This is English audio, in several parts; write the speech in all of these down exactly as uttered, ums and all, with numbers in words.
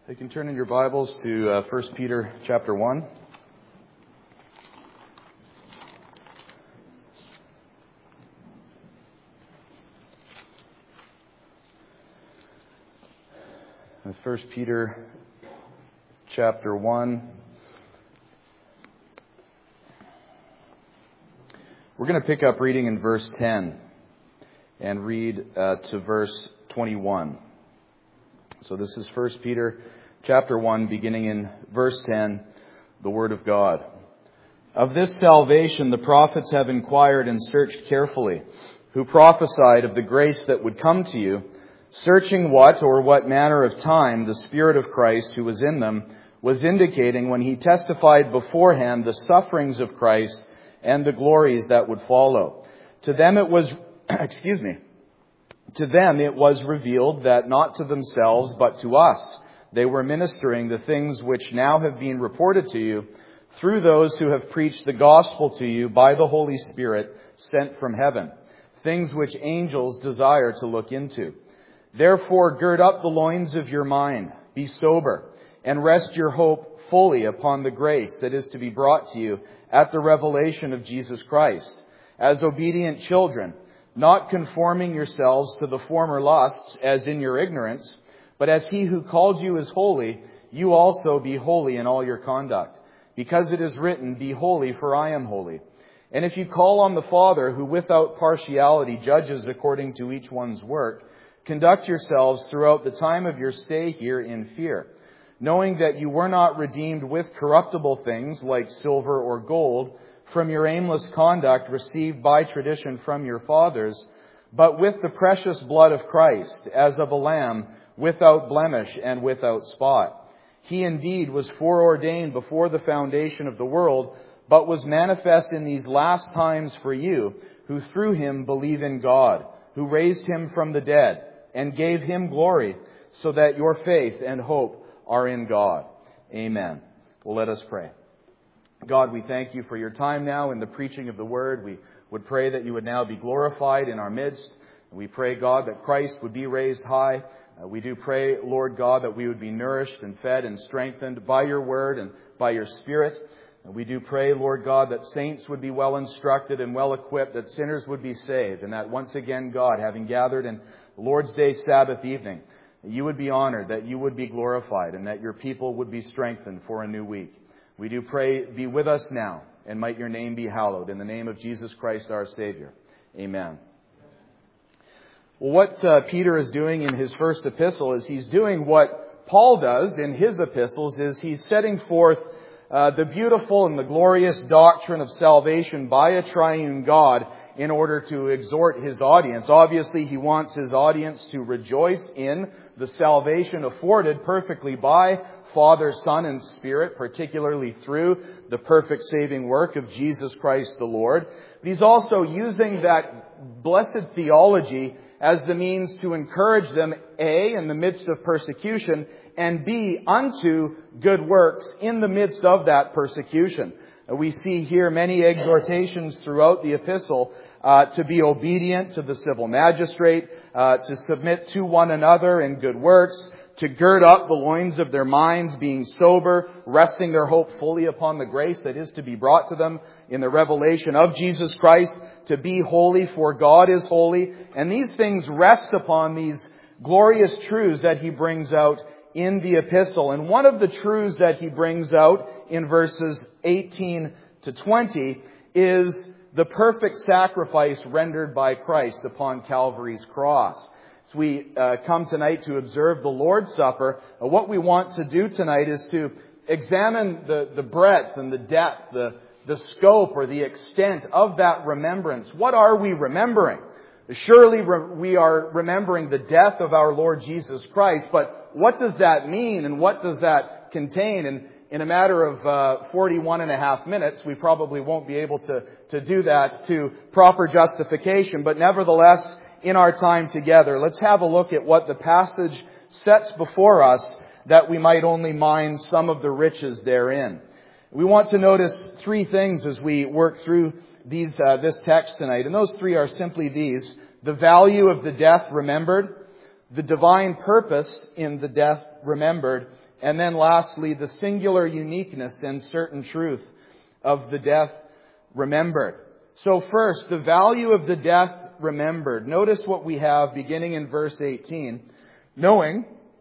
You can turn in your Bibles to uh, First Peter chapter one. First Peter chapter one. We're going to pick up reading in verse ten and read uh, to verse twenty-one. So this is First Peter chapter one, beginning in verse ten, the Word of God. Of this salvation the prophets have inquired and searched carefully, who prophesied of the grace that would come to you, searching what or what manner of time the Spirit of Christ who was in them was indicating when he testified beforehand the sufferings of Christ and the glories that would follow. To them it was, excuse me, to them it was revealed that not to themselves but to us they were ministering the things which now have been reported to you through those who have preached the gospel to you by the Holy Spirit sent from heaven, things which angels desire to look into. Therefore, gird up the loins of your mind, be sober, and rest your hope fully upon the grace that is to be brought to you at the revelation of Jesus Christ. As obedient children, not conforming yourselves to the former lusts as in your ignorance, but as he who called you is holy, you also be holy in all your conduct. Because it is written, be holy, for I am holy. And if you call on the Father, who without partiality judges according to each one's work, conduct yourselves throughout the time of your stay here in fear, knowing that you were not redeemed with corruptible things like silver or gold from your aimless conduct received by tradition from your fathers, but with the precious blood of Christ, as of a lamb, without blemish and without spot. He indeed was foreordained before the foundation of the world, but was manifest in these last times for you, who through him believe in God, who raised him from the dead, and gave him glory, so that your faith and hope are in God. Amen. Well, let us pray. God, we thank you for your time now in the preaching of the word. We would pray that you would now be glorified in our midst. We pray, God, that Christ would be raised high. Uh, we do pray, Lord God, that we would be nourished and fed and strengthened by your word and by your Spirit. And we do pray, Lord God, that saints would be well instructed and well equipped, that sinners would be saved, and that once again, God, having gathered in Lord's Day Sabbath evening, you would be honored, that you would be glorified, and that your people would be strengthened for a new week. We do pray, be with us now, and might your name be hallowed. In the name of Jesus Christ, our Savior. Amen. Well, what uh, Peter is doing in his first epistle is he's doing what Paul does in his epistles, is he's setting forth uh, the beautiful and the glorious doctrine of salvation by a triune God in order to exhort his audience. Obviously, he wants his audience to rejoice in the salvation afforded perfectly by Father, Son, and Spirit, particularly through the perfect saving work of Jesus Christ the Lord. But he's also using that blessed theology as the means to encourage them, A, in the midst of persecution, and B, unto good works in the midst of that persecution. We see here many exhortations throughout the epistle uh, to be obedient to the civil magistrate, uh, to submit to one another in good works, to gird up the loins of their minds, being sober, resting their hope fully upon the grace that is to be brought to them in the revelation of Jesus Christ, to be holy, for God is holy. And these things rest upon these glorious truths that he brings out in the epistle. And one of the truths that he brings out in verses eighteen to twenty is the perfect sacrifice rendered by Christ upon Calvary's cross. As we uh, come tonight to observe the Lord's Supper, uh, what we want to do tonight is to examine the, the breadth and the depth, the, the scope or the extent of that remembrance. What are we remembering? Surely re- we are remembering the death of our Lord Jesus Christ, but what does that mean and what does that contain? And in a matter of uh, forty-one and a half minutes, we probably won't be able to, to do that to proper justification, but nevertheless, in our time together, let's have a look at what the passage sets before us, that we might only mine some of the riches therein. We want to notice three things as we work through these uh, this text tonight, and those three are simply these: the value of the death remembered, the divine purpose in the death remembered, And then lastly, the singular uniqueness and certain truth of the death remembered. So first, the value of the death remembered. Notice what we have beginning in verse eighteen. Knowing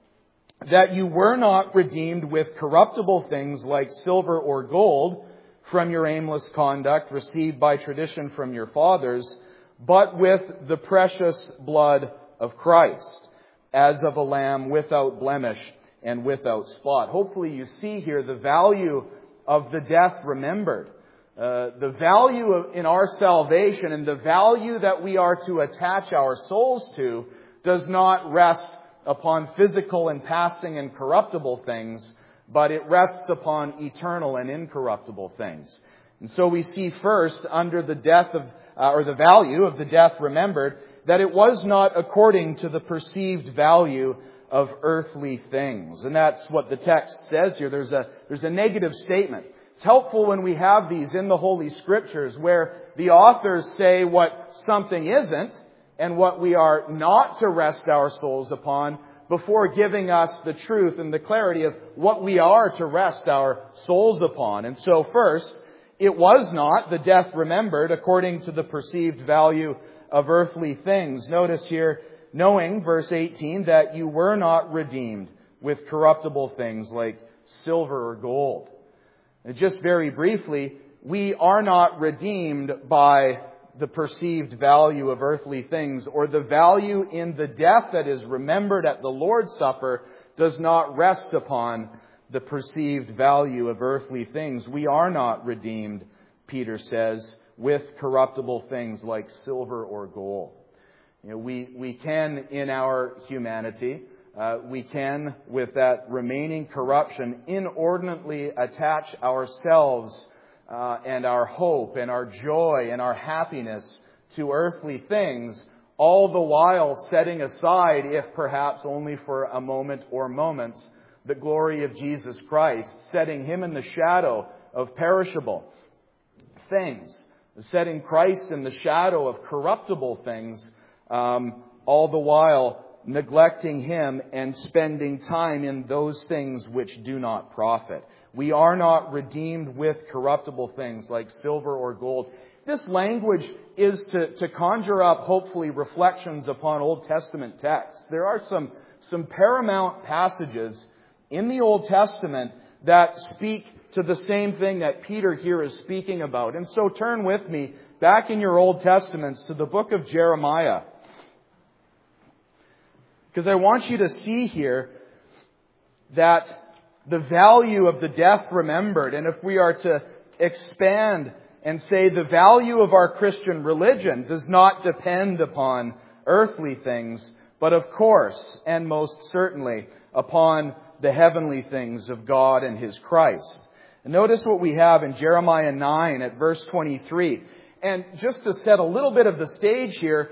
that you were not redeemed with corruptible things like silver or gold from your aimless conduct received by tradition from your fathers, but with the precious blood of Christ, as of a lamb without blemish and without spot. Hopefully you see here the value of the death remembered. Uh, the value of, in our salvation and the value that we are to attach our souls to does not rest upon physical and passing and corruptible things, but it rests upon eternal and incorruptible things. And so we see first, under the death of, uh, or the value of the death remembered, that it was not according to the perceived value of earthly things. And that's what the text says here. There's a, there's a negative statement. It's helpful when we have these in the Holy Scriptures where the authors say what something isn't and what we are not to rest our souls upon before giving us the truth and the clarity of what we are to rest our souls upon. And so first, it was not the death remembered according to the perceived value of earthly things. Notice here, knowing, verse eighteen, that you were not redeemed with corruptible things like silver or gold. And just very briefly, we are not redeemed by the perceived value of earthly things, or the value in the death that is remembered at the Lord's Supper does not rest upon the perceived value of earthly things. We are not redeemed, Peter says, with corruptible things like silver or gold. You know, we, we can, in our humanity, uh, we can, with that remaining corruption, inordinately attach ourselves uh, and our hope and our joy and our happiness to earthly things, all the while setting aside, if perhaps only for a moment or moments, the glory of Jesus Christ, setting Him in the shadow of perishable things, setting Christ in the shadow of corruptible things, um, all the while neglecting Him and spending time in those things which do not profit. We are not redeemed with corruptible things like silver or gold. This language is to, to conjure up, hopefully, reflections upon Old Testament texts. There are some, some paramount passages in the Old Testament that speak to the same thing that Peter here is speaking about. And so turn with me back in your Old Testaments to the book of Jeremiah. Because I want you to see here that the value of the death remembered, and if we are to expand and say the value of our Christian religion does not depend upon earthly things, but of course, and most certainly, upon the heavenly things of God and His Christ. And notice what we have in Jeremiah nine at verse twenty-three. And just to set a little bit of the stage here,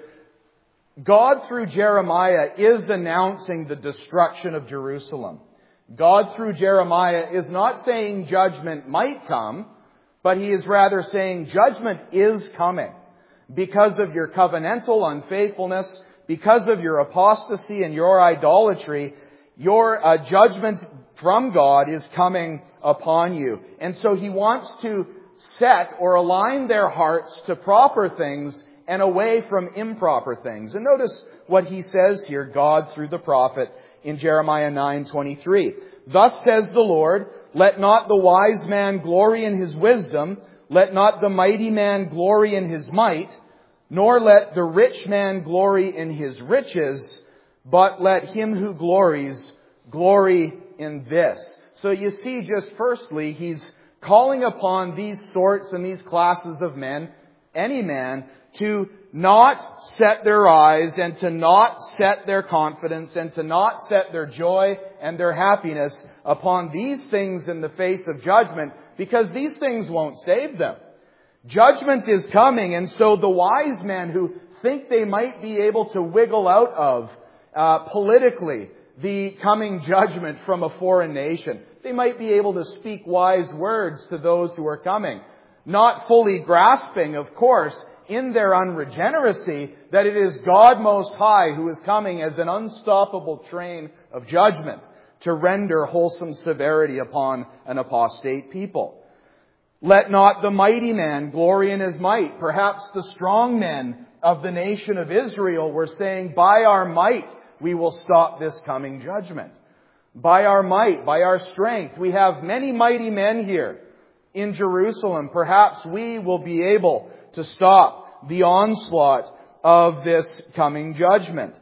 God through Jeremiah is announcing the destruction of Jerusalem. God through Jeremiah is not saying judgment might come, but He is rather saying judgment is coming because of your covenantal unfaithfulness, because of your apostasy and your idolatry. Your uh, judgment from God is coming upon you. And so He wants to set or align their hearts to proper things and away from improper things. And notice what He says here, God through the prophet, in Jeremiah nine twenty-three. Thus says the Lord, let not the wise man glory in his wisdom, let not the mighty man glory in his might, nor let the rich man glory in his riches, but let him who glories glory in this. So you see, just firstly, He's calling upon these sorts and these classes of men, any man, to not set their eyes and to not set their confidence and to not set their joy and their happiness upon these things in the face of judgment, because these things won't save them. Judgment is coming, and so the wise men who think they might be able to wiggle out of uh, politically the coming judgment from a foreign nation, they might be able to speak wise words to those who are coming, not fully grasping, of course, in their unregeneracy, that it is God Most High who is coming as an unstoppable train of judgment to render wholesome severity upon an apostate people. Let not the mighty man glory in his might. Perhaps the strong men of the nation of Israel were saying, by our might we will stop this coming judgment. By our might, by our strength. We have many mighty men here in Jerusalem. Perhaps we will be able to stop the onslaught of this coming judgment.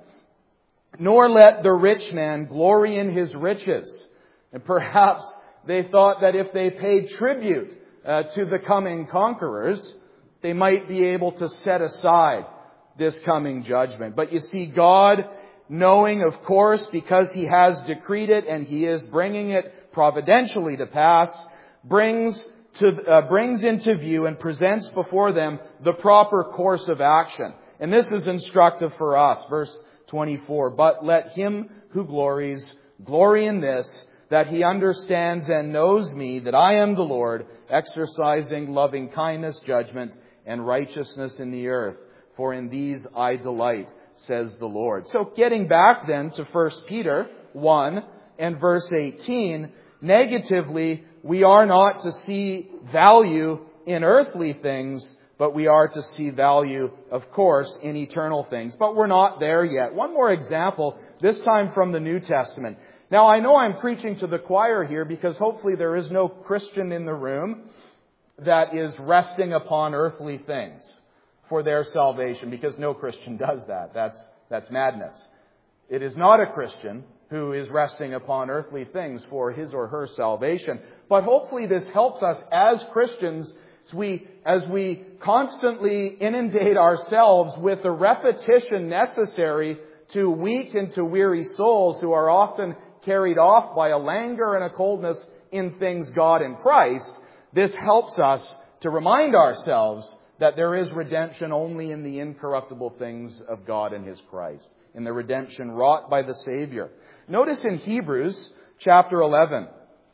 Nor let the rich man glory in his riches. And perhaps they thought that if they paid tribute uh, to the coming conquerors, they might be able to set aside this coming judgment. But you see, God, knowing, of course, because He has decreed it and He is bringing it providentially to pass, brings to uh, brings into view and presents before them the proper course of action. And this is instructive for us. Verse twenty-four, but let him who glories glory in this, that he understands and knows me, that I am the Lord, exercising loving kindness, judgment, and righteousness in the earth. For in these I delight, says the Lord. So getting back then to First Peter one and verse eighteen, negatively, we are not to see value in earthly things, but we are to see value, of course, in eternal things. But we're not there yet. One more example, this time from the New Testament. Now, I know I'm preaching to the choir here because hopefully there is no Christian in the room that is resting upon earthly things for their salvation, because no Christian does that. That's, that's madness. It is not a Christian who is resting upon earthly things for his or her salvation. But hopefully this helps us as Christians as we, as we constantly inundate ourselves with the repetition necessary to weak and to weary souls who are often carried off by a languor and a coldness in things God and Christ. This helps us to remind ourselves that there is redemption only in the incorruptible things of God and His Christ, in the redemption wrought by the Savior. Notice in Hebrews chapter eleven.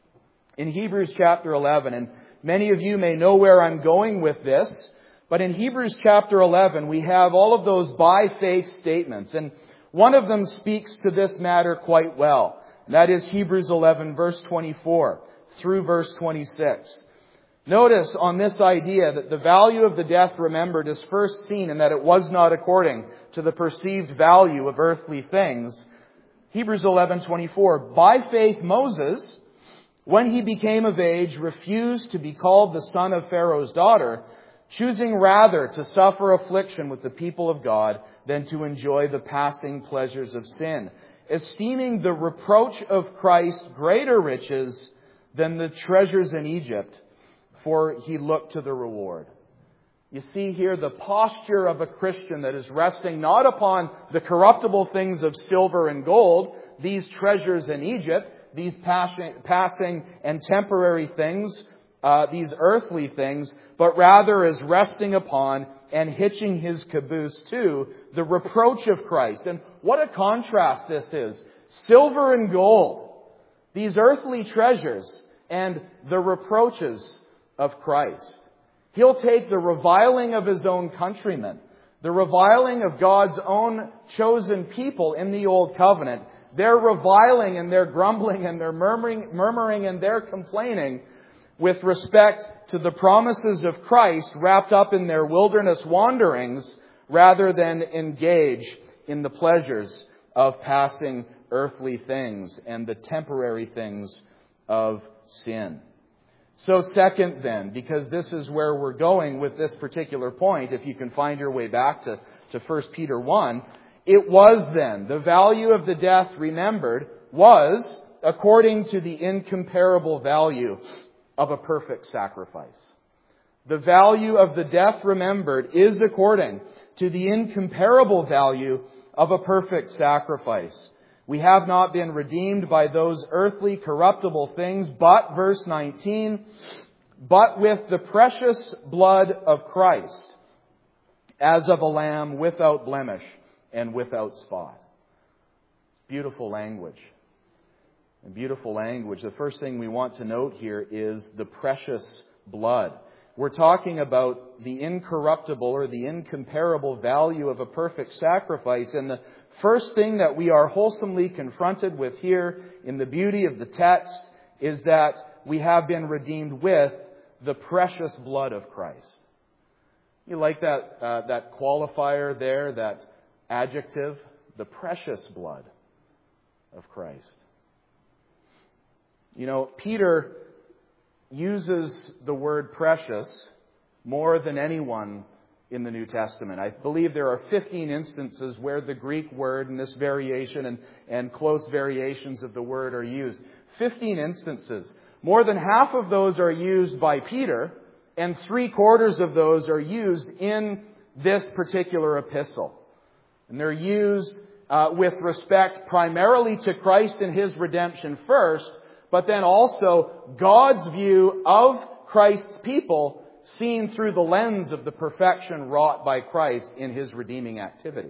In Hebrews chapter eleven, and many of you may know where I'm going with this, but in Hebrews chapter eleven, we have all of those by faith statements, and one of them speaks to this matter quite well. That is Hebrews eleven, verse twenty-four through verse twenty-six. Notice on this idea that the value of the death remembered is first seen and that it was not according to the perceived value of earthly things. Hebrews eleven twenty-four, by faith Moses, when he became of age, refused to be called the son of Pharaoh's daughter, choosing rather to suffer affliction with the people of God than to enjoy the passing pleasures of sin, esteeming the reproach of Christ greater riches than the treasures in Egypt, for he looked to the reward. You see here the posture of a Christian that is resting not upon the corruptible things of silver and gold, these treasures in Egypt, these passing and temporary things, uh, these earthly things, but rather is resting upon and hitching his caboose to the reproach of Christ. And what a contrast this is. Silver and gold, these earthly treasures, and the reproaches of Christ. He'll take the reviling of His own countrymen, the reviling of God's own chosen people in the Old Covenant, their reviling and their grumbling and their murmuring, murmuring and their complaining with respect to the promises of Christ wrapped up in their wilderness wanderings, rather than engage in the pleasures of passing earthly things and the temporary things of sin. So second then, because this is where we're going with this particular point, if you can find your way back to, to First Peter one, it was then, the value of the death remembered was according to the incomparable value of a perfect sacrifice. The value of the death remembered is according to the incomparable value of a perfect sacrifice. We have not been redeemed by those earthly corruptible things, but, verse nineteen, but with the precious blood of Christ, as of a lamb without blemish and without spot. Beautiful language. And beautiful language. The first thing we want to note here is the precious blood. We're talking about the incorruptible or the incomparable value of a perfect sacrifice. And the First thing that we are wholesomely confronted with here in the beauty of the text is that we have been redeemed with the precious blood of Christ. You like that uh, that qualifier there, that adjective, the precious blood of Christ. You know, Peter uses the word precious more than anyone in the New Testament. I believe there are fifteen instances where the Greek word and this variation and, and close variations of the word are used. fifteen instances. More than half of those are used by Peter, and three quarters of those are used in this particular epistle. And they're used uh, with respect primarily to Christ and His redemption first, but then also God's view of Christ's people seen through the lens of the perfection wrought by Christ in His redeeming activity.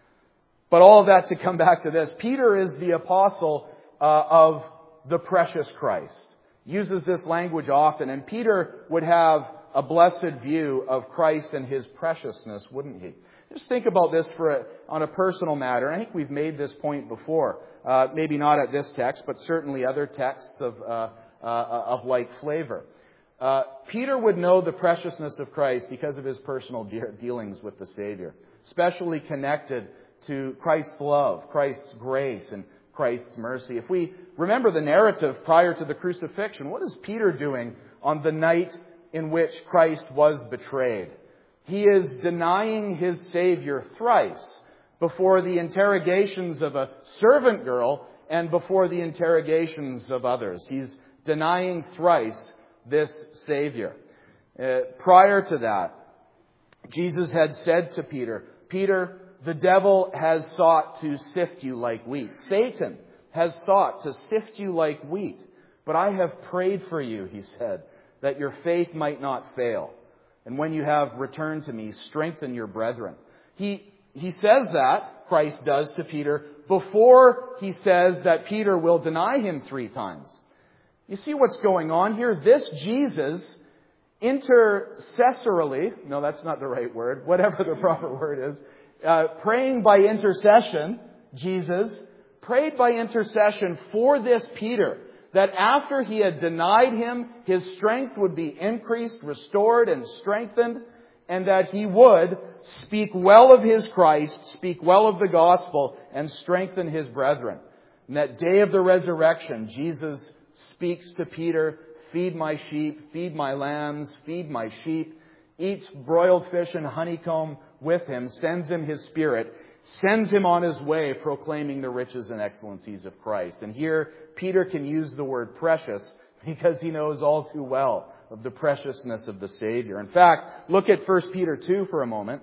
But all of that to come back to this. Peter is the apostle uh, of the precious Christ. Uses this language often. And Peter would have a blessed view of Christ and His preciousness, wouldn't he? Just think about this for a, on a personal matter. I think we've made this point before. Uh, maybe not at this text, but certainly other texts of, uh, uh, of like flavor. Uh, Peter would know the preciousness of Christ because of his personal de- dealings with the Savior, especially connected to Christ's love, Christ's grace, and Christ's mercy. If we remember the narrative prior to the crucifixion, what is Peter doing on the night in which Christ was betrayed? He is denying his Savior thrice before the interrogations of a servant girl and before the interrogations of others. He's denying thrice this Savior. Uh, prior to that, Jesus had said to Peter, Peter, the devil has sought to sift you like wheat. Satan has sought to sift you like wheat. But I have prayed for you, he said, that your faith might not fail. And when you have returned to me, strengthen your brethren. He, he says that, Christ does to Peter, before he says that Peter will deny him three times. You see what's going on here? This Jesus, intercessorily, no, that's not the right word, whatever the proper word is, uh, praying by intercession, Jesus, prayed by intercession for this Peter, that after he had denied him, his strength would be increased, restored, and strengthened, and that he would speak well of his Christ, speak well of the gospel, and strengthen his brethren. And that day of the resurrection, Jesus speaks to Peter, feed my sheep, feed my lambs, feed my sheep, eats broiled fish and honeycomb with him, sends him his Spirit, sends him on his way proclaiming the riches and excellencies of Christ. And here, Peter can use the word precious because he knows all too well of the preciousness of the Savior. In fact, look at First Peter two for a moment.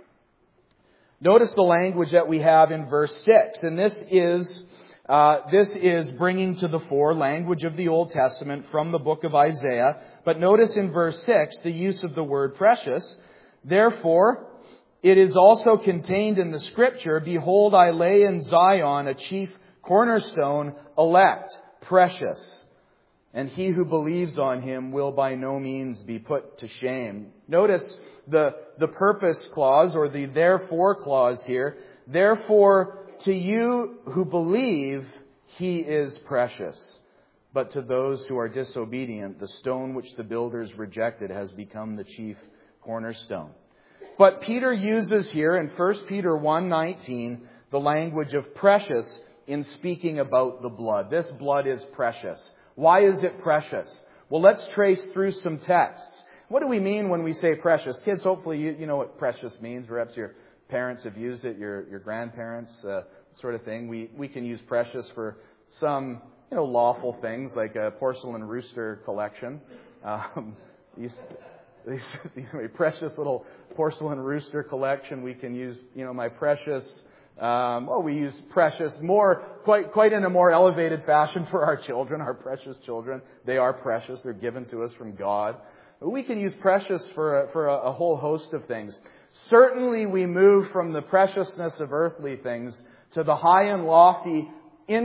Notice the language that we have in verse six. And this is uh, this is bringing to the fore language of the Old Testament from the book of Isaiah. But notice in verse six the use of the word precious. Therefore, it is also contained in the Scripture, behold, I lay in Zion a chief cornerstone, elect, precious. And he who believes on him will by no means be put to shame. Notice the, the purpose clause or the therefore clause here. Therefore, to you who believe, he is precious. But to those who are disobedient, the stone which the builders rejected has become the chief cornerstone. But Peter uses here in First Peter one nineteen the language of precious in speaking about the blood. This blood is precious. Why is it precious? Well, let's trace through some texts. What do we mean when we say precious? Kids, hopefully you, you know what precious means. Perhaps your parents have used it, your, your grandparents, uh, sort of thing. We, we can use precious for some, you know, lawful things like a porcelain rooster collection. Um, these, these, these my precious little porcelain rooster collection. We can use, you know, my precious... Um, well, we use precious more, quite, quite in a more elevated fashion for our children, our precious children. They are precious. They're given to us from God. But we can use precious for a, for a, a whole host of things. Certainly we move from the preciousness of earthly things to the high and lofty,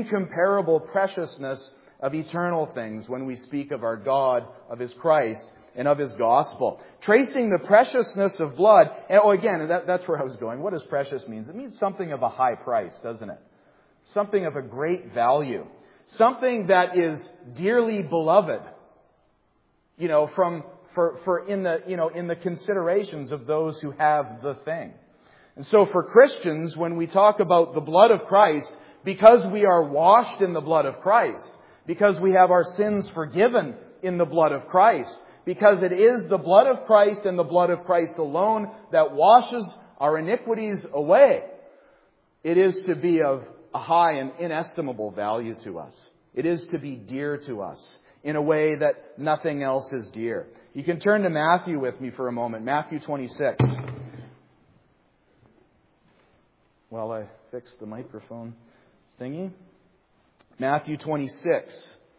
incomparable preciousness of eternal things when we speak of our God, of His Christ, and of His gospel. Tracing the preciousness of blood. And, oh, again, that, that's where I was going. What does precious mean? It means something of a high price, doesn't it? Something of a great value. Something that is dearly beloved. You know, from for for in the you know in the considerations of those who have the thing. And so for Christians, when we talk about the blood of Christ, because we are washed in the blood of Christ, because we have our sins forgiven in the blood of Christ, because it is the blood of Christ and the blood of Christ alone that washes our iniquities away, it is to be of a high and inestimable value to us. It is to be dear to us in a way that nothing else is dear. You can turn to Matthew with me for a moment. Matthew twenty-six. While I fix the microphone thingy. Matthew twenty-six.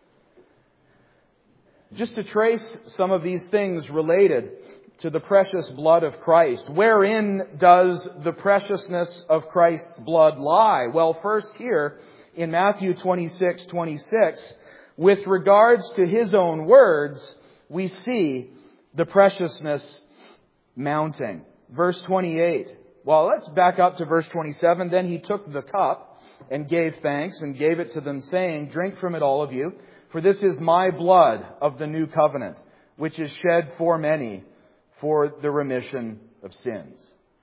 Just to trace some of these things related to the precious blood of Christ. Wherein does the preciousness of Christ's blood lie? Well, first here in Matthew twenty-six twenty-six, with regards to His own words, we see the preciousness mounting. Verse twenty-eight. Well, let's back up to verse twenty-seven. Then He took the cup and gave thanks and gave it to them, saying, "Drink from it, all of you, for this is my blood of the new covenant, which is shed for many for the remission of sins."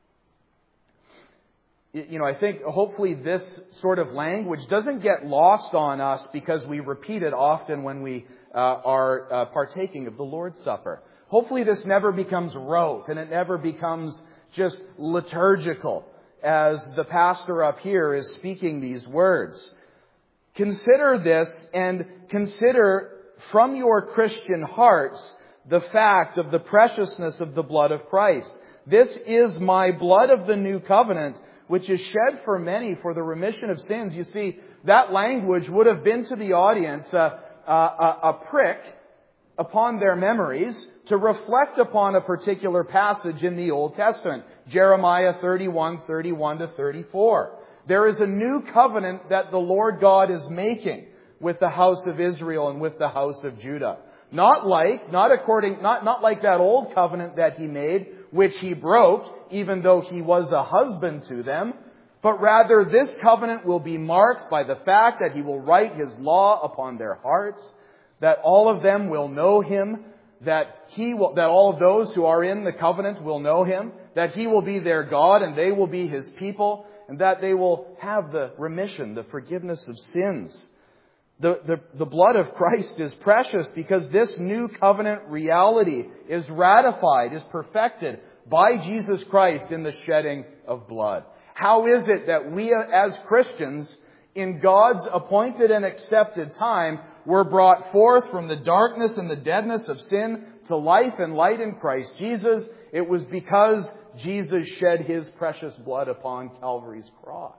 You know, I think hopefully this sort of language doesn't get lost on us because we repeat it often when we uh, are uh, partaking of the Lord's Supper. Hopefully this never becomes rote and it never becomes just liturgical as the pastor up here is speaking these words. Consider this and consider from your Christian hearts the fact of the preciousness of the blood of Christ. This is my blood of the new covenant, which is shed for many for the remission of sins. You see, that language would have been to the audience a, a, a prick upon their memories to reflect upon a particular passage in the Old Testament. Jeremiah thirty-one, thirty-one to thirty-four. There is a new covenant that the Lord God is making with the house of Israel and with the house of Judah. Not like, not according, not, not like that old covenant that He made, which He broke, even though He was a husband to them. But rather, this covenant will be marked by the fact that He will write His law upon their hearts, that all of them will know Him, that He will, that all of those who are in the covenant will know Him, that He will be their God and they will be His people, and that they will have the remission, the forgiveness of sins. The, the, the blood of Christ is precious because this new covenant reality is ratified, is perfected by Jesus Christ in the shedding of blood. How is it that we as Christians, in God's appointed and accepted time, were brought forth from the darkness and the deadness of sin to life and light in Christ Jesus? It was because Jesus shed His precious blood upon Calvary's cross.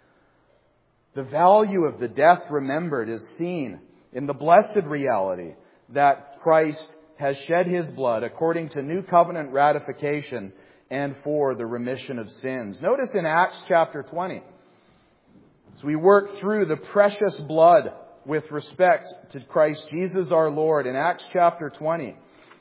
The value of the death remembered is seen in the blessed reality that Christ has shed His blood according to new covenant ratification and for the remission of sins. Notice in Acts chapter twenty, as we work through the precious blood with respect to Christ Jesus our Lord, in Acts chapter twenty,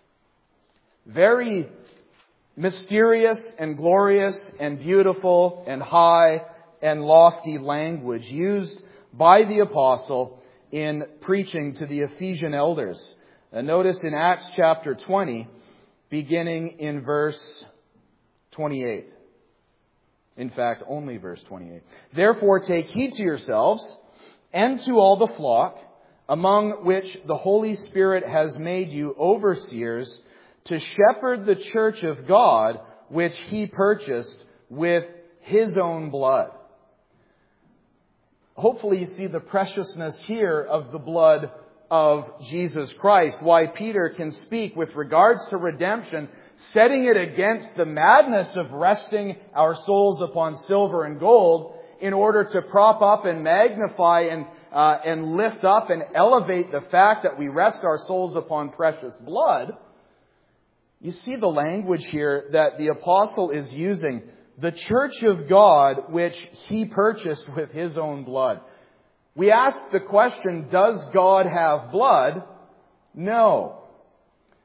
very mysterious and glorious and beautiful and high and lofty language used by the apostle in preaching to the Ephesian elders. And notice in Acts chapter twenty, beginning in verse twenty-eight. In fact, only verse twenty-eight. "Therefore take heed to yourselves and to all the flock, among which the Holy Spirit has made you overseers, to shepherd the church of God, which He purchased with His own blood." Hopefully you see the preciousness here of the blood of Jesus Christ. Why Peter can speak with regards to redemption, setting it against the madness of resting our souls upon silver and gold in order to prop up and magnify and uh, and lift up and elevate the fact that we rest our souls upon precious blood. You see the language here that the apostle is using. The church of God, which He purchased with His own blood. We ask the question, does God have blood? No.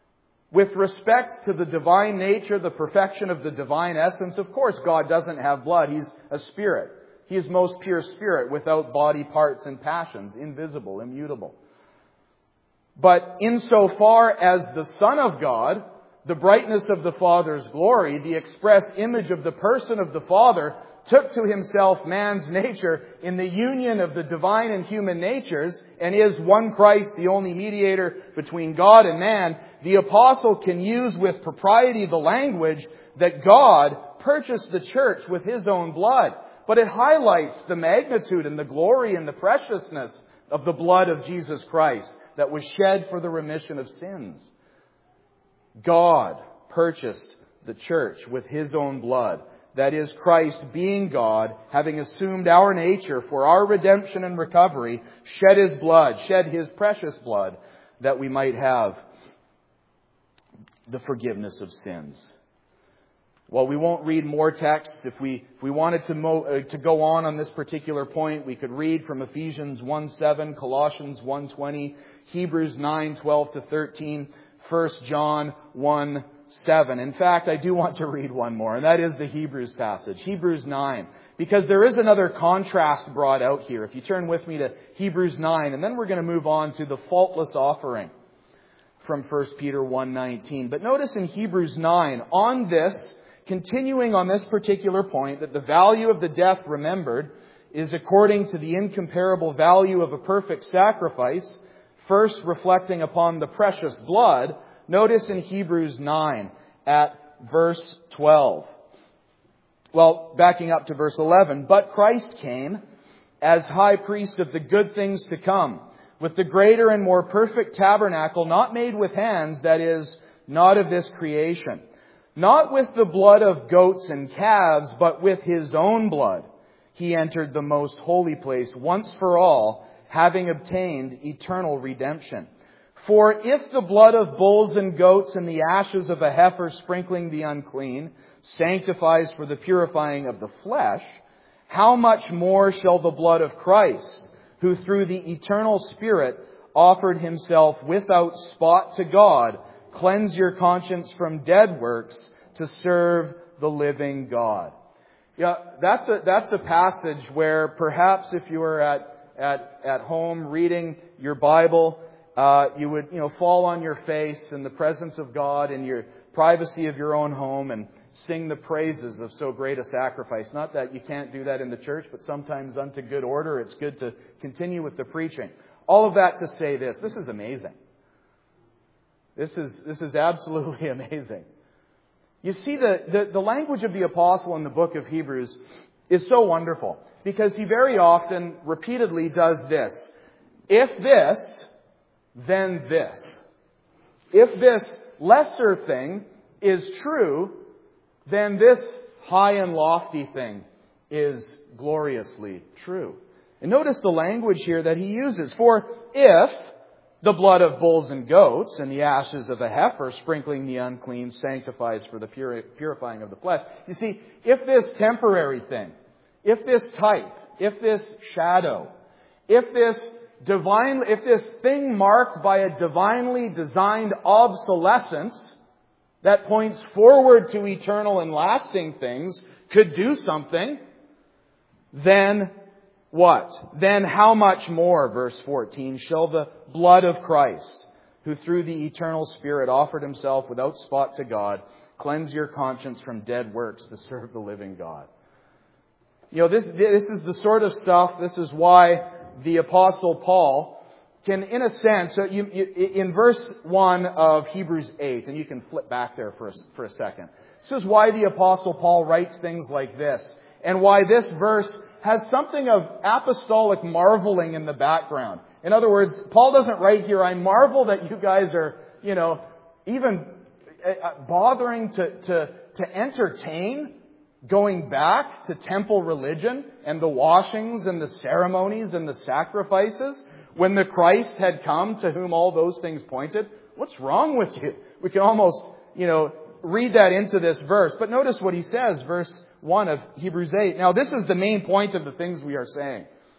With respect to the divine nature, the perfection of the divine essence, of course God doesn't have blood. He's a spirit. He is most pure spirit, without body parts and passions, invisible, immutable. But insofar as the Son of God, the brightness of the Father's glory, the express image of the person of the Father, took to himself man's nature in the union of the divine and human natures, and is one Christ, the only mediator between God and man, the apostle can use with propriety the language that God purchased the church with His own blood. But it highlights the magnitude and the glory and the preciousness of the blood of Jesus Christ that was shed for the remission of sins. God purchased the church with His own blood. That is, Christ, being God, having assumed our nature for our redemption and recovery, shed His blood, shed His precious blood, that we might have the forgiveness of sins. Well, we won't read more texts. If we if we wanted to mo- uh, to go on on this particular point, we could read from Ephesians one seven, Colossians one twenty, Hebrews nine twelve to thirteen, First John one seven. In fact, I do want to read one more, and that is the Hebrews passage, Hebrews nine, because there is another contrast brought out here. If you turn with me to Hebrews nine, and then we're going to move on to the faultless offering from First Peter one nineteen. But notice in Hebrews nine, on this, continuing on this particular point, that the value of the death remembered is according to the incomparable value of a perfect sacrifice, first reflecting upon the precious blood. Notice in Hebrews nine at verse twelve. Well, backing up to verse eleven. But Christ came as high priest of the good things to come, with the greater and more perfect tabernacle, not made with hands, that is, not of this creation. Not with the blood of goats and calves, but with His own blood. He entered the most holy place once for all, having obtained eternal redemption. For if the blood of bulls and goats and the ashes of a heifer sprinkling the unclean sanctifies for the purifying of the flesh, how much more shall the blood of Christ, who through the eternal Spirit offered Himself without spot to God, cleanse your conscience from dead works to serve the living God. Yeah, that's a that's a passage where perhaps if you were at at at home reading your Bible, uh, you would you know fall on your face in the presence of God in your privacy of your own home and sing the praises of so great a sacrifice. Not that you can't do that in the church, but sometimes unto good order, it's good to continue with the preaching. All of that to say this: this is amazing. This is this is absolutely amazing. You see, the, the, the language of the apostle in the book of Hebrews is so wonderful, because he very often, repeatedly does this. If this, then this. If this lesser thing is true, then this high and lofty thing is gloriously true. And notice the language here that he uses. For if the blood of bulls and goats and the ashes of a heifer sprinkling the unclean sanctifies for the purifying of the flesh. You see, if this temporary thing, if this type, if this shadow, if this divine, if this thing marked by a divinely designed obsolescence that points forward to eternal and lasting things could do something, then what? Then how much more, verse fourteen, shall the blood of Christ, who through the eternal Spirit offered Himself without spot to God, cleanse your conscience from dead works to serve the living God? You know, this, this is the sort of stuff, this is why the Apostle Paul can, in a sense, so you, you, in verse one of Hebrews eight, and you can flip back there for a, for a second. This is why the Apostle Paul writes things like this, and why this verse has something of apostolic marveling in the background. In other words, Paul doesn't write here, I marvel that you guys are, you know, even bothering to, to, to entertain going back to temple religion and the washings and the ceremonies and the sacrifices when the Christ had come to whom all those things pointed. What's wrong with you? We can almost, you know, read that into this verse. But notice what he says, verse one of Hebrews eight. Now, this is the main point of the things we are saying.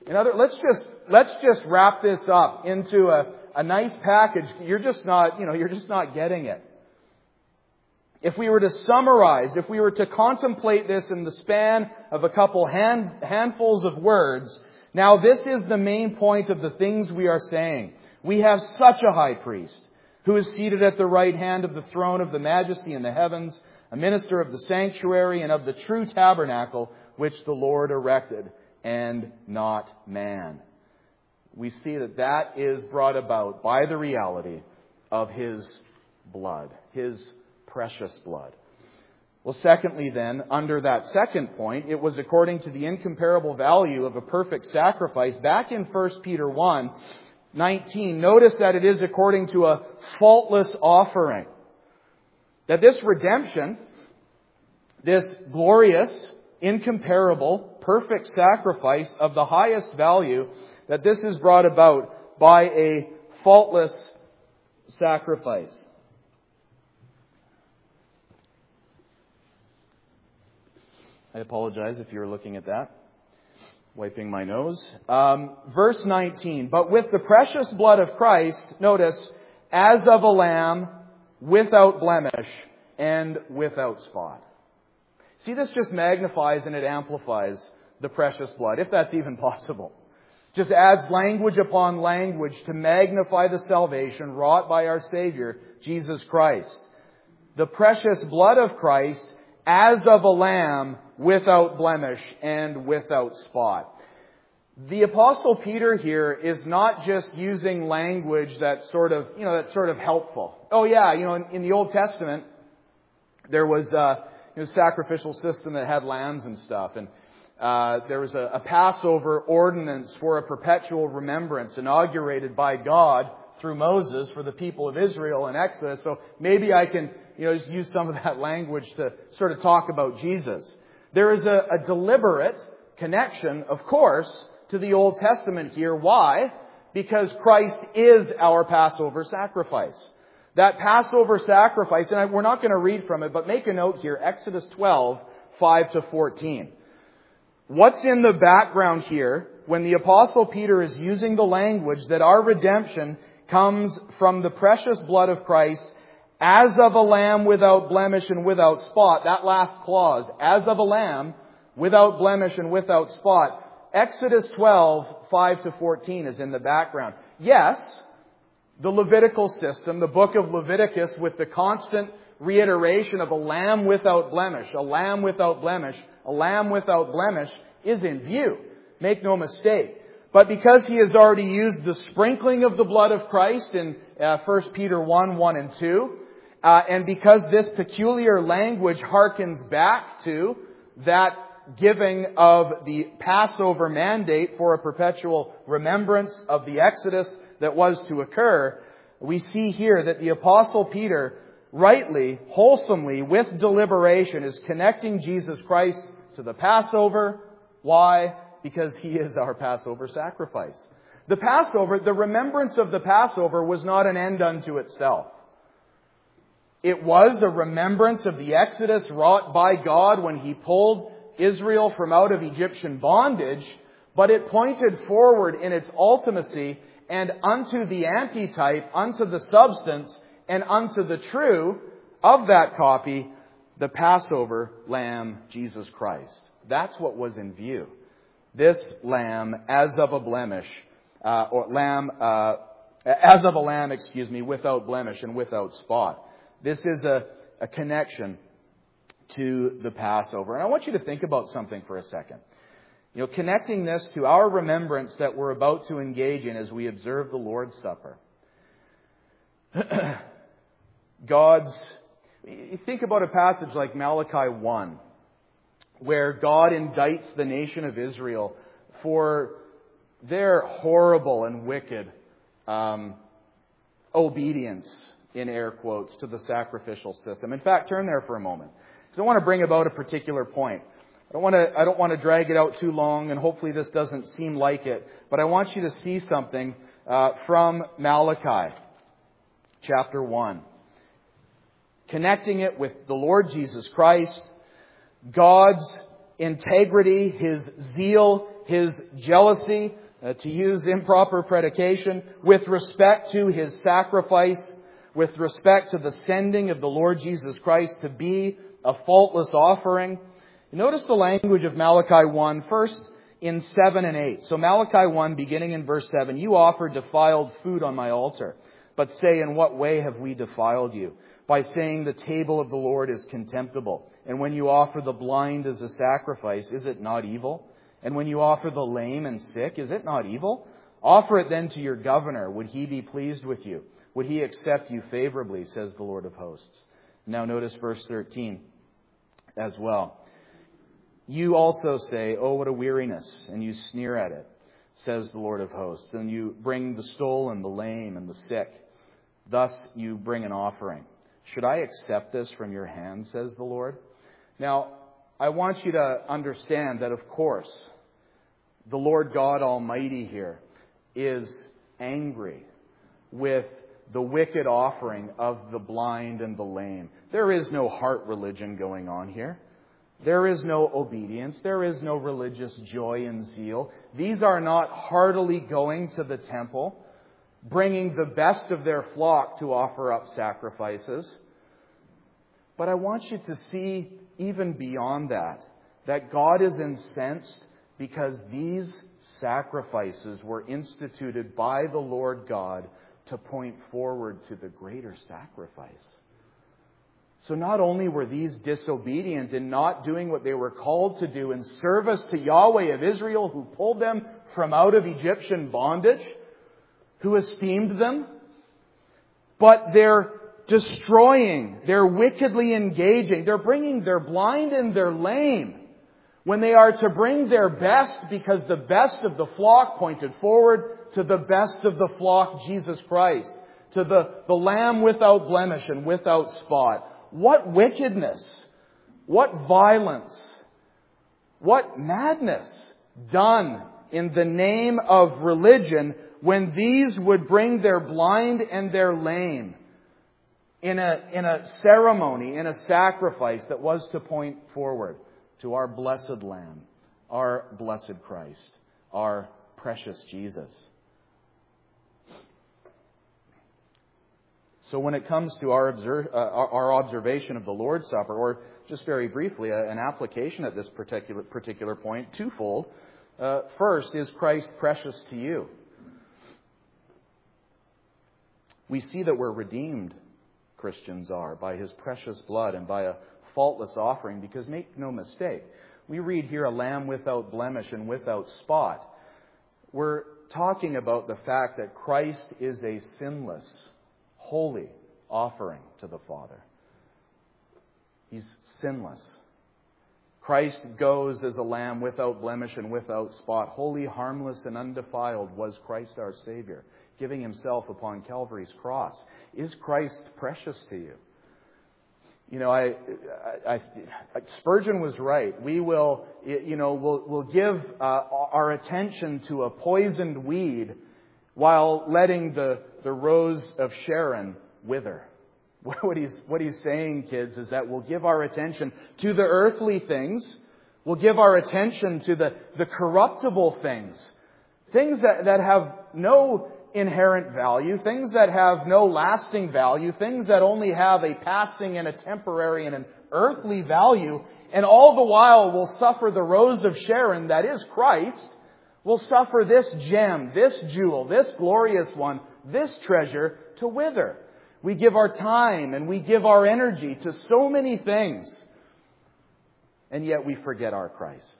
In other, let's just let's just wrap this up into a, a nice package. You're just not, you know, you're just not getting it. If we were to summarize, if we were to contemplate this in the span of a couple hand, handfuls of words, now this is the main point of the things we are saying. We have such a high priest who is seated at the right hand of the throne of the majesty in the heavens, a minister of the sanctuary and of the true tabernacle which the Lord erected, and not man. We see that that is brought about by the reality of His blood, His precious blood. Well, secondly then, under that second point, it was according to the incomparable value of a perfect sacrifice. Back in First Peter one nineteen, notice that it is according to a faultless offering. That this redemption, this glorious, incomparable, perfect sacrifice of the highest value, that this is brought about by a faultless sacrifice. I apologize if you're looking at that. Wiping my nose. Um, verse nineteen, but with the precious blood of Christ, notice, as of a lamb, without blemish and without spot. See, this just magnifies and it amplifies the precious blood, if that's even possible. Just adds language upon language to magnify the salvation wrought by our Savior, Jesus Christ. The precious blood of Christ as of a lamb without blemish and without spot. The Apostle Peter here is not just using language that's sort of, you know, that's sort of helpful. Oh yeah, you know, in, in the Old Testament, there was a you know, sacrificial system that had lambs and stuff. And uh, there was a, a Passover ordinance for a perpetual remembrance inaugurated by God through Moses for the people of Israel in Exodus. So maybe I can, you know, just use some of that language to sort of talk about Jesus. There is a, a deliberate connection, of course, to the Old Testament here. Why? Because Christ is our Passover sacrifice. That Passover sacrifice, and I, we're not going to read from it, but make a note here, Exodus twelve, five to fourteen. What's in the background here when the Apostle Peter is using the language that our redemption comes from the precious blood of Christ as of a lamb without blemish and without spot? That last clause, as of a lamb without blemish and without spot. Exodus twelve, five to fourteen is in the background. Yes, the Levitical system, the book of Leviticus, with the constant reiteration of a lamb without blemish, a lamb without blemish, a lamb without blemish, is in view. Make no mistake. But because he has already used the sprinkling of the blood of Christ in uh, First Peter one, one and two, uh, and because this peculiar language harkens back to that giving of the Passover mandate for a perpetual remembrance of the Exodus that was to occur, we see here that the Apostle Peter, rightly, wholesomely, with deliberation, is connecting Jesus Christ to the Passover. Why? Because He is our Passover sacrifice. The Passover, the remembrance of the Passover was not an end unto itself. It was a remembrance of the Exodus wrought by God when He pulled Israel from out of Egyptian bondage, but it pointed forward in its ultimacy and unto the antitype, unto the substance, and unto the true of that copy, the Passover Lamb, Jesus Christ. That's what was in view. This lamb, as of a blemish, uh, or lamb, uh, as of a lamb, excuse me, without blemish and without spot. This is a, a connection to the Passover. And I want you to think about something for a second. You know, connecting this to our remembrance that we're about to engage in as we observe the Lord's Supper. God's, you think about a passage like Malachi one, where God indicts the nation of Israel for their horrible and wicked um, obedience, in air quotes, to the sacrificial system. In fact, turn there for a moment, because I want to bring about a particular point. I don't want to, I don't want to drag it out too long, and hopefully this doesn't seem like it, but I want you to see something uh, from Malachi chapter one. Connecting it with the Lord Jesus Christ, God's integrity, His zeal, His jealousy, uh, to use improper predication, with respect to His sacrifice, with respect to the sending of the Lord Jesus Christ to be a faultless offering. Notice the language of Malachi one, first in seven and eight. So Malachi one, beginning in verse seven, "You offer defiled food on my altar, but say, in what way have we defiled you? By saying the table of the Lord is contemptible. And when you offer the blind as a sacrifice, is it not evil? And when you offer the lame and sick, is it not evil? Offer it then to your governor. Would he be pleased with you? Would he accept you favorably, says the Lord of hosts." Now notice verse thirteen as well. "You also say, oh, what a weariness, and you sneer at it, says the Lord of hosts. And you bring the stolen, the lame, and the sick. Thus you bring an offering. Should I accept this from your hand, says the Lord?" Now, I want you to understand that, of course, the Lord God Almighty here is angry with the wicked offering of the blind and the lame. There is no heart religion going on here. There is no obedience. There is no religious joy and zeal. These are not heartily going to the temple, bringing the best of their flock to offer up sacrifices. But I want you to see even beyond that, that God is incensed because these sacrifices were instituted by the Lord God to point forward to the greater sacrifice. So not only were these disobedient in not doing what they were called to do in service to Yahweh of Israel, who pulled them from out of Egyptian bondage, who esteemed them, but they're destroying, they're wickedly engaging, they're bringing their blind and their lame when they are to bring their best, because the best of the flock pointed forward to the best of the flock, Jesus Christ, to the, the Lamb without blemish and without spot. What wickedness, what violence, what madness done in the name of religion when these would bring their blind and their lame in a, in a ceremony, in a sacrifice that was to point forward to our blessed Lamb, our blessed Christ, our precious Jesus. So when it comes to our, observe, uh, our observation of the Lord's Supper, or just very briefly, uh, an application at this particular, particular point, twofold. Uh, first, is Christ precious to you? We see that we're redeemed, Christians are, by His precious blood and by a faultless offering, because make no mistake, we read here a lamb without blemish and without spot. We're talking about the fact that Christ is a sinless, holy offering to the Father. He's sinless. Christ goes as a lamb without blemish and without spot. Holy, harmless, and undefiled was Christ our Savior, giving Himself upon Calvary's cross. Is Christ precious to you? You know, I, I, I, Spurgeon was right. We will, you know, we'll, we'll give uh, our attention to a poisoned weed while letting the, the rose of Sharon wither. What he's, what he's saying, kids, is that we'll give our attention to the earthly things. We'll give our attention to the, the corruptible things. Things that, that have no inherent value, things that have no lasting value, things that only have a passing and a temporary and an earthly value, and all the while will suffer the rose of Sharon, that is Christ, will suffer this gem, this jewel, this glorious one, this treasure to wither. We give our time and we give our energy to so many things, and yet we forget our Christ.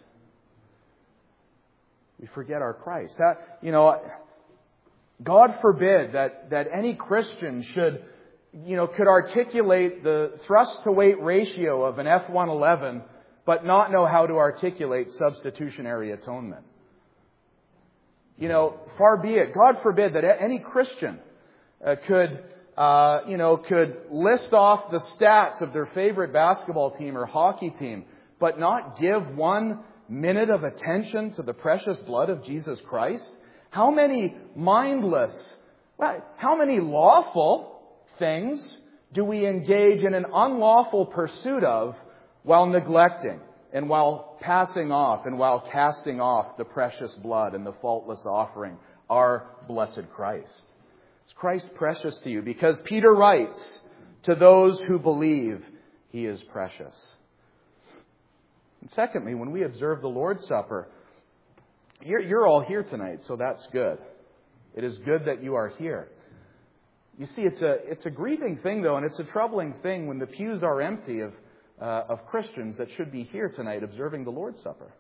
We forget our Christ. That, you know, God forbid that, that any Christian should, you know, could articulate the thrust to weight ratio of an F one eleven, but not know how to articulate substitutionary atonement. You know, far be it. God forbid that any Christian uh, could, uh, you know, could list off the stats of their favorite basketball team or hockey team, but not give one minute of attention to the precious blood of Jesus Christ. How many mindless, well, how many lawful things do we engage in an unlawful pursuit of while neglecting and while passing off and while casting off the precious blood and the faultless offering, our blessed Christ. Is Christ precious to you? Because Peter writes, to those who believe, He is precious. And secondly, when we observe the Lord's Supper, you're, you're all here tonight, so that's good. It is good that you are here. You see, it's a it's a grieving thing, though, and it's a troubling thing when the pews are empty of uh, of Christians that should be here tonight observing the Lord's Supper.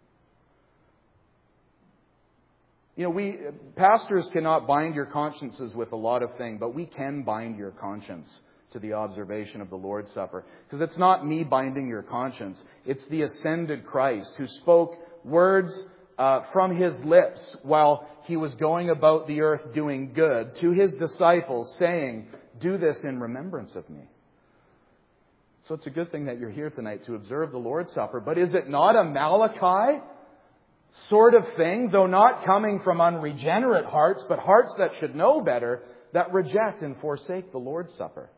You know, we pastors cannot bind your consciences with a lot of things, but we can bind your conscience to the observation of the Lord's Supper. Because it's not me binding your conscience. It's the ascended Christ who spoke words uh, from His lips while He was going about the earth doing good to His disciples, saying, do this in remembrance of me. So it's a good thing that you're here tonight to observe the Lord's Supper. But is it not a Malachi sort of thing, though not coming from unregenerate hearts, but hearts that should know better, that reject and forsake the Lord's Supper?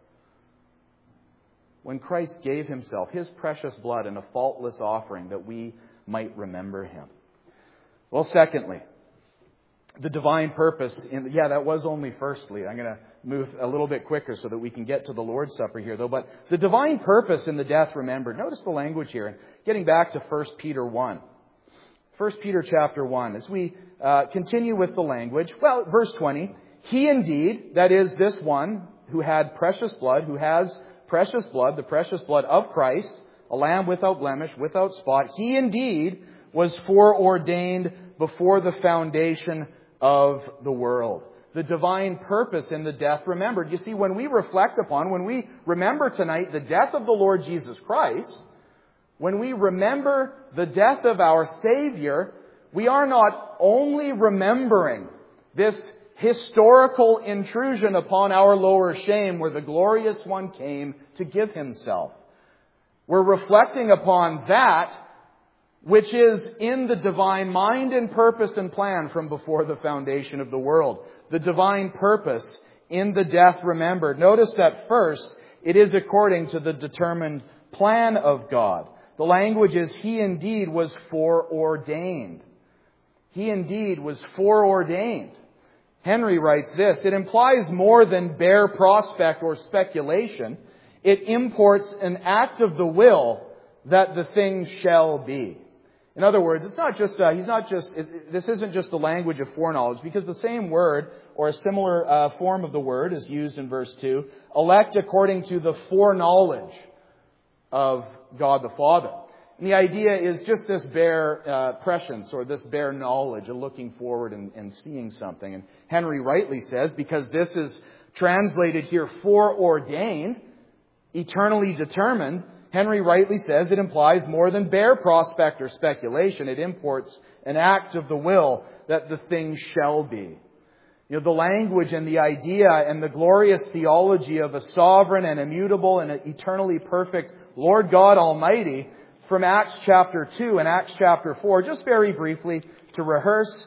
When Christ gave Himself, His precious blood, in a faultless offering that we might remember Him. Well, secondly, the divine purpose in, yeah, that was only firstly. I'm going to move a little bit quicker so that we can get to the Lord's Supper here, though. But the divine purpose in the death remembered. Notice the language here. And getting back to First Peter one. First Peter chapter one. As we uh, continue with the language. Well, verse twenty. He indeed, that is this one who had precious blood, who has precious blood, the precious blood of Christ, a lamb without blemish, without spot. He indeed was foreordained before the foundation of the world. The divine purpose in the death remembered. You see, when we reflect upon, when we remember tonight the death of the Lord Jesus Christ, when we remember the death of our Savior, we are not only remembering this historical intrusion upon our lower shame where the glorious one came to give Himself. We're reflecting upon that which is in the divine mind and purpose and plan from before the foundation of the world. The divine purpose in the death remembered. Notice that first, it is according to the determined plan of God. The language is, He indeed was foreordained. He indeed was foreordained. Henry writes this, it implies more than bare prospect or speculation. It imports an act of the will that the thing shall be. In other words, it's not just, uh, he's not just, it, this isn't just the language of foreknowledge, because the same word, or a similar uh, form of the word, is used in verse two, elect according to the foreknowledge of God the Father. And the idea is just this bare uh, prescience, or this bare knowledge, of looking forward and, and seeing something. And Henry rightly says, because this is translated here foreordained, eternally determined, Henry rightly says it implies more than bare prospect or speculation. It imports an act of the will that the thing shall be. You know, the language and the idea and the glorious theology of a sovereign and immutable and eternally perfect Lord God Almighty from Acts chapter two and Acts chapter four, just very briefly to rehearse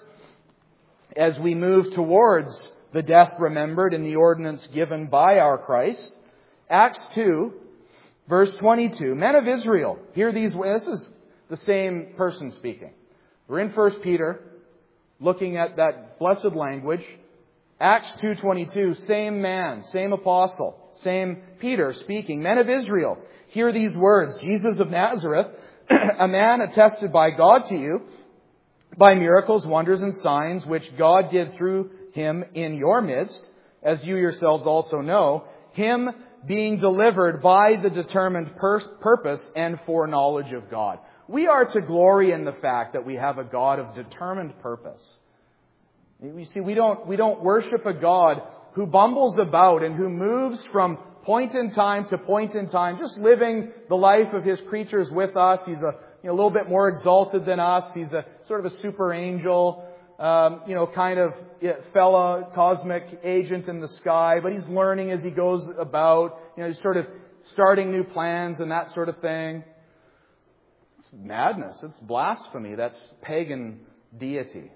as we move towards the death remembered in the ordinance given by our Christ. Acts two, verse twenty-two. Men of Israel, hear these words. This is the same person speaking. We're in First Peter, looking at that blessed language. Acts two twenty-two, same man, same apostle, same Peter speaking. Men of Israel, hear these words. Jesus of Nazareth, a man attested by God to you, by miracles, wonders, and signs, which God did through Him in your midst, as you yourselves also know, Him being delivered by the determined pur- purpose and foreknowledge of God. We are to glory in the fact that we have a God of determined purpose. You see, we don't, we don't worship a God who bumbles about and who moves from point in time to point in time, just living the life of His creatures with us. He's a, you know, a little bit more exalted than us. He's a sort of a super angel, um, you know, kind of fellow cosmic agent in the sky, but he's learning as he goes about, you know, he's sort of starting new plans and that sort of thing. It's madness. It's blasphemy. That's pagan deity.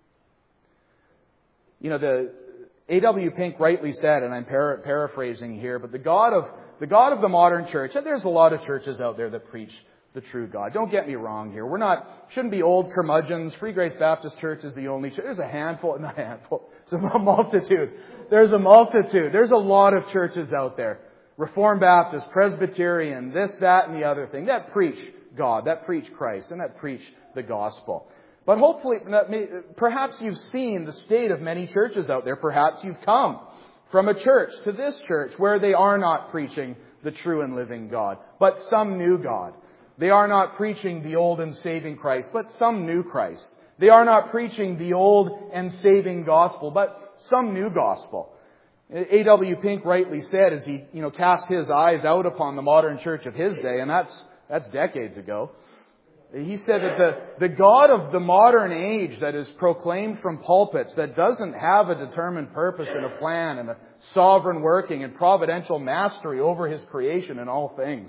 You know, the A W Pink rightly said, and I'm para- paraphrasing here, but the God of the God of the modern church, and there's a lot of churches out there that preach the true God. Don't get me wrong here. We're not, shouldn't be old curmudgeons. Free Grace Baptist Church is the only church. There's a handful, not a handful, there's a multitude. There's a multitude. There's a lot of churches out there. Reformed Baptist, Presbyterian, this, that, and the other thing. That preach God, that preach Christ, and that preach the gospel. But hopefully, perhaps you've seen the state of many churches out there. Perhaps you've come from a church to this church where they are not preaching the true and living God, but some new God. They are not preaching the old and saving Christ, but some new Christ. They are not preaching the old and saving gospel, but some new gospel. A W Pink rightly said as he, you know, cast his eyes out upon the modern church of his day, and that's that's decades ago. He said that the, the God of the modern age that is proclaimed from pulpits, that doesn't have a determined purpose and a plan and a sovereign working and providential mastery over His creation and all things,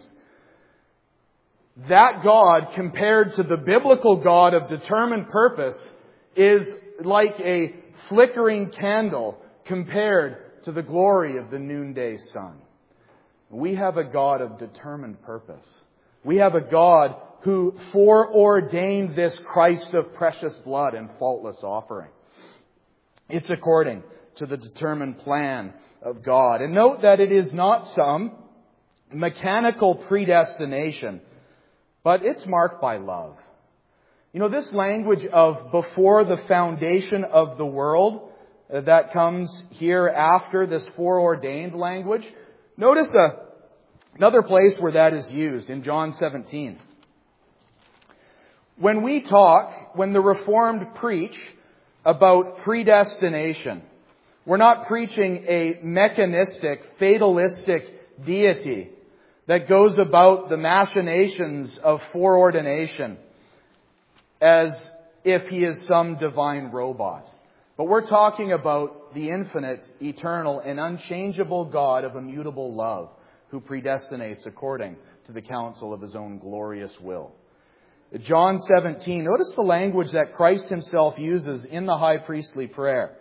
that God, compared to the biblical God of determined purpose, is like a flickering candle compared to the glory of the noonday sun. We have a God of determined purpose. We have a God who foreordained this Christ of precious blood and faultless offering. It's according to the determined plan of God. And note that it is not some mechanical predestination, but it's marked by love. You know, this language of before the foundation of the world uh, that comes here after this foreordained language. Notice a, another place where that is used in John seventeen. When we talk, when the Reformed preach about predestination, we're not preaching a mechanistic, fatalistic deity that goes about the machinations of foreordination as if He is some divine robot. But we're talking about the infinite, eternal, and unchangeable God of immutable love who predestinates according to the counsel of His own glorious will. John seventeen, notice the language that Christ Himself uses in the high priestly prayer.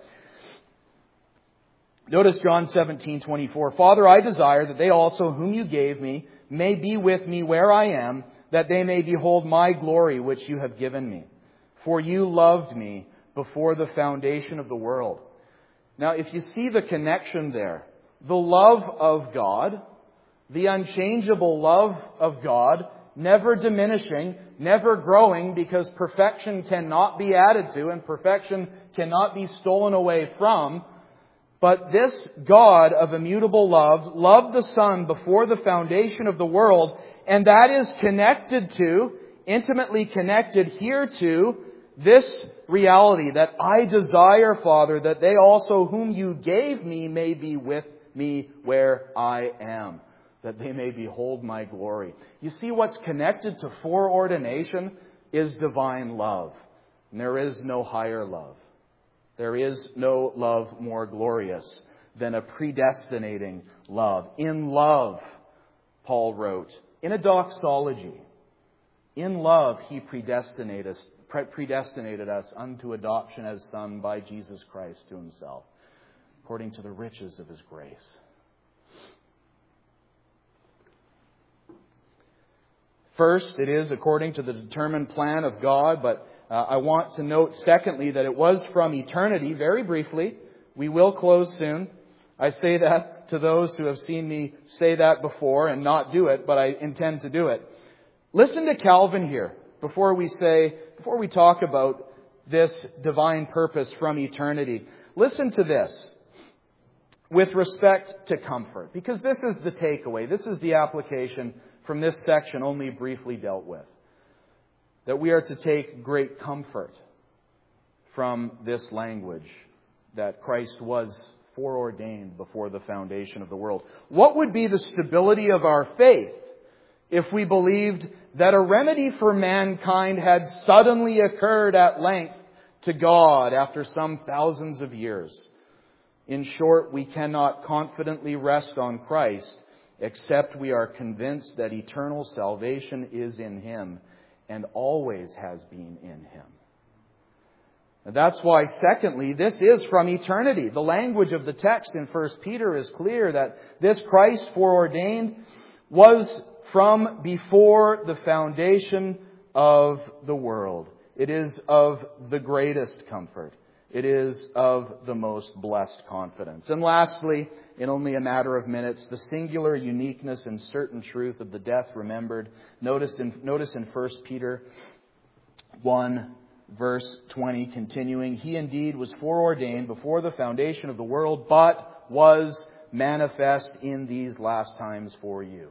Notice John seventeen twenty-four. Father, I desire that they also whom You gave Me may be with Me where I am, that they may behold My glory which You have given Me. For You loved Me before the foundation of the world. Now, if you see the connection there, the love of God, the unchangeable love of God, never diminishing, never growing, because perfection cannot be added to and perfection cannot be stolen away from. But this God of immutable love loved the Son before the foundation of the world, and that is connected to, intimately connected here to, this reality that I desire, Father, that they also whom You gave Me may be with Me where I am, that they may behold My glory. You see, what's connected to foreordination is divine love. And there is no higher love. There is no love more glorious than a predestinating love. In love, Paul wrote, in a doxology, in love He predestinated us, predestinated us unto adoption as sons by Jesus Christ to Himself, according to the riches of His grace. First, it is according to the determined plan of God, but uh, I want to note, secondly, that it was from eternity. Very briefly, we will close soon. I say that to those who have seen me say that before and not do it, but I intend to do it. Listen to Calvin here before we say, before we talk about this divine purpose from eternity. Listen to this with respect to comfort, because this is the takeaway. This is the application from this section only briefly dealt with. That we are to take great comfort from this language that Christ was foreordained before the foundation of the world. What would be the stability of our faith if we believed that a remedy for mankind had suddenly occurred at length to God after some thousands of years? In short, we cannot confidently rest on Christ except we are convinced that eternal salvation is in Him and always has been in Him. And that's why, secondly, this is from eternity. The language of the text in First Peter is clear that this Christ foreordained was from before the foundation of the world. It is of the greatest comfort. It is of the most blessed confidence. And lastly, in only a matter of minutes, the singular uniqueness and certain truth of the death remembered. Notice in, notice in First Peter one, verse twenty, continuing, He indeed was foreordained before the foundation of the world, but was manifest in these last times for you.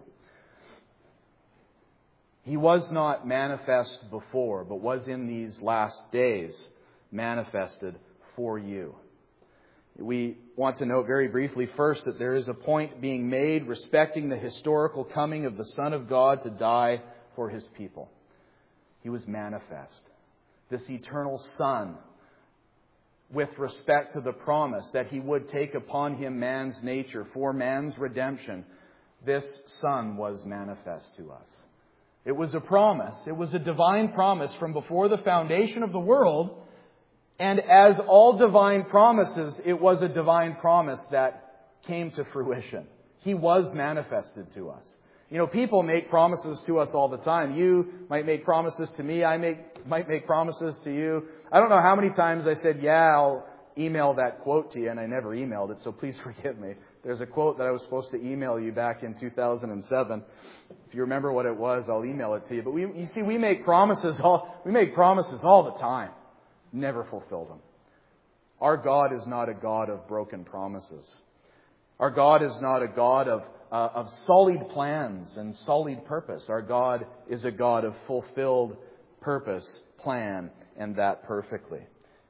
He was not manifest before, but was in these last days manifested for you. We want to note very briefly first that there is a point being made respecting the historical coming of the Son of God to die for His people. He was manifest. This eternal Son, with respect to the promise that He would take upon Him man's nature for man's redemption, this Son was manifest to us. It was a promise. It was a divine promise from before the foundation of the world. And as all divine promises, it was a divine promise that came to fruition. He was manifested to us. You know, people make promises to us all the time. You might make promises to me. I make, might make promises to you. I don't know how many times I said, yeah, I'll email that quote to you, and I never emailed it, so please forgive me. There's a quote that I was supposed to email you back in two thousand seven. If you remember what it was, I'll email it to you. But we, you see, we make promises all, we make promises all the time. Never fulfill them. Our God is not a God of broken promises. Our God is not a God of, uh, of solid plans and solid purpose. Our God is a God of fulfilled purpose, plan, and that perfectly.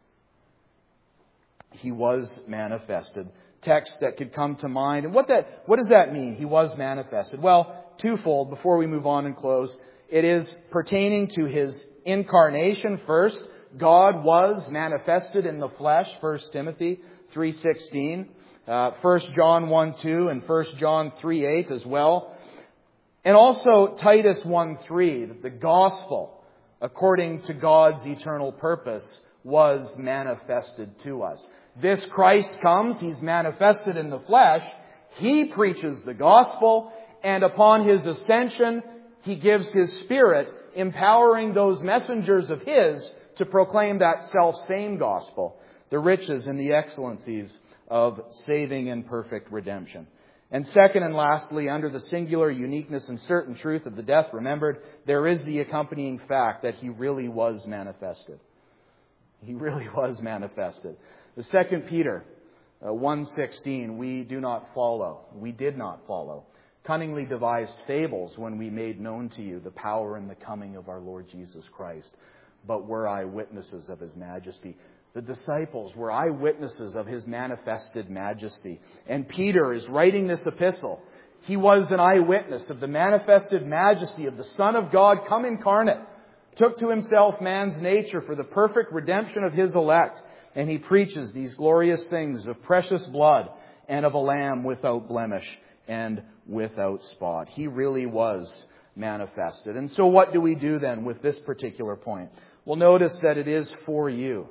He was manifested. Text that could come to mind. And what that, what does that mean? He was manifested. Well, twofold before we move on and close. It is pertaining to His incarnation first. God was manifested in the flesh, First Timothy three sixteen, uh, First John one two, and First John three eight as well. And also Titus one three, that the gospel, according to God's eternal purpose, was manifested to us. This Christ comes, He's manifested in the flesh, He preaches the gospel, and upon His ascension, He gives His Spirit, empowering those messengers of His to proclaim that self-same gospel, the riches and the excellencies of saving and perfect redemption. And second and lastly, under the singular uniqueness and certain truth of the death remembered, there is the accompanying fact that He really was manifested. He really was manifested. The Second Peter uh, one sixteen, we do not follow, we did not follow, cunningly devised fables when we made known to you the power and the coming of our Lord Jesus Christ, but were eyewitnesses of His majesty. The disciples were eyewitnesses of His manifested majesty. And Peter is writing this epistle. He was an eyewitness of the manifested majesty of the Son of God come incarnate, took to Himself man's nature for the perfect redemption of His elect. And He preaches these glorious things of precious blood and of a lamb without blemish and without spot. He really was manifested. And so what do we do then with this particular point? Well, notice that it is for you.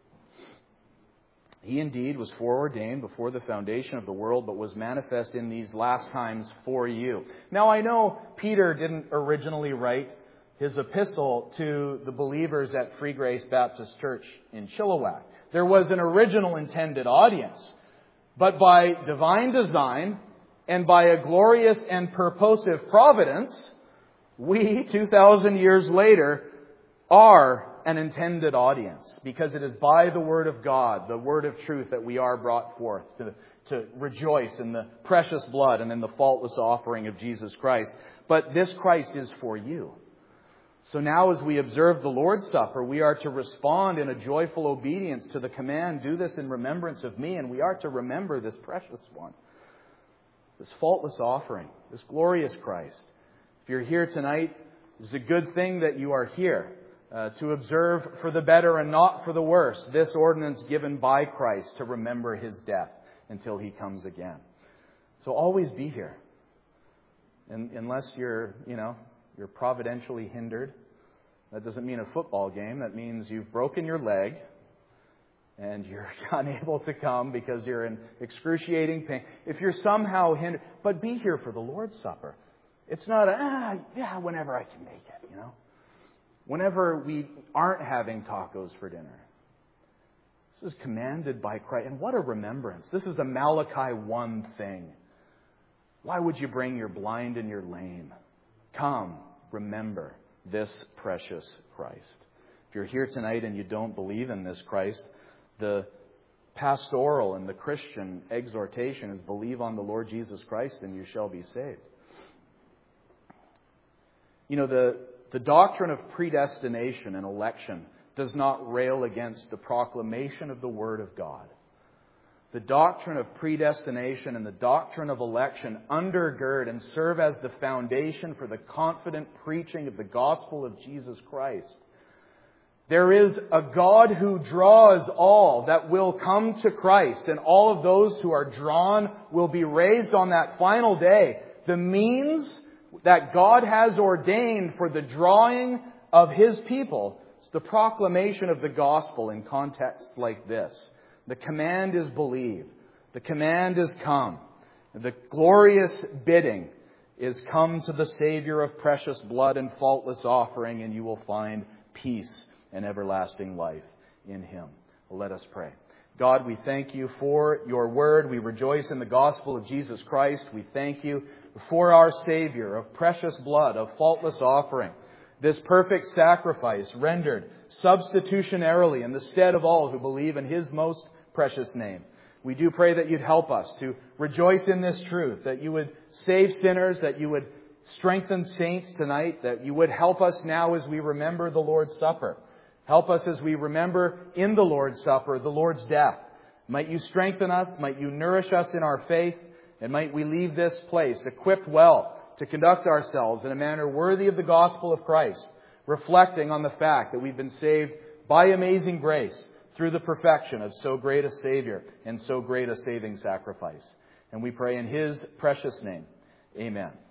He indeed was foreordained before the foundation of the world, but was manifest in these last times for you. Now, I know Peter didn't originally write his epistle to the believers at Free Grace Baptist Church in Chilliwack. There was an original intended audience. But by divine design and by a glorious and purposive providence, we, two thousand years later, are an intended audience, because it is by the Word of God, the Word of truth, that we are brought forth to, to rejoice in the precious blood and in the faultless offering of Jesus Christ. But this Christ is for you. So now as we observe the Lord's Supper, we are to respond in a joyful obedience to the command, do this in remembrance of me, and we are to remember this precious one, this faultless offering, this glorious Christ. If you're here tonight, it's a good thing that you are here. Uh, to observe for the better and not for the worse this ordinance given by Christ to remember His death until He comes again. So always be here. And unless you're, you know, you're providentially hindered. That doesn't mean a football game. That means you've broken your leg and you're unable to come because you're in excruciating pain. If you're somehow hindered, but be here for the Lord's Supper. It's not a, ah, yeah, whenever I can make it, you know. Whenever we aren't having tacos for dinner. This is commanded by Christ. And what a remembrance. This is the Malachi one thing. Why would you bring your blind and your lame? Come, remember this precious Christ. If you're here tonight and you don't believe in this Christ, the pastoral and the Christian exhortation is believe on the Lord Jesus Christ and you shall be saved. You know, the, the doctrine of predestination and election does not rail against the proclamation of the Word of God. The doctrine of predestination and the doctrine of election undergird and serve as the foundation for the confident preaching of the gospel of Jesus Christ. There is a God who draws all that will come to Christ, and all of those who are drawn will be raised on that final day. The means that God has ordained for the drawing of His people is the proclamation of the gospel in contexts like this. The command is believe. The command is come. The glorious bidding is come to the Savior of precious blood and faultless offering, and you will find peace and everlasting life in Him. Let us pray. God, we thank You for Your word. We rejoice in the gospel of Jesus Christ. We thank You for our Savior of precious blood, of faultless offering. This perfect sacrifice rendered substitutionarily in the stead of all who believe in His most precious name. We do pray that You'd help us to rejoice in this truth, that You would save sinners, that You would strengthen saints tonight, that You would help us now as we remember the Lord's Supper. Help us as we remember in the Lord's Supper the Lord's death. Might You strengthen us, might You nourish us in our faith, and might we leave this place equipped well to conduct ourselves in a manner worthy of the gospel of Christ, reflecting on the fact that we've been saved by amazing grace through the perfection of so great a Savior and so great a saving sacrifice. And we pray in His precious name. Amen.